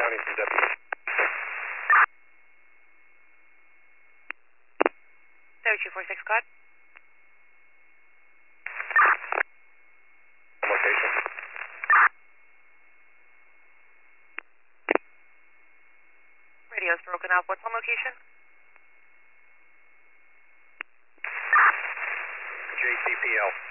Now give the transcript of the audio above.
responding from deputy. 3246 code. Location. Radio's broken up. What's on location? JCPL.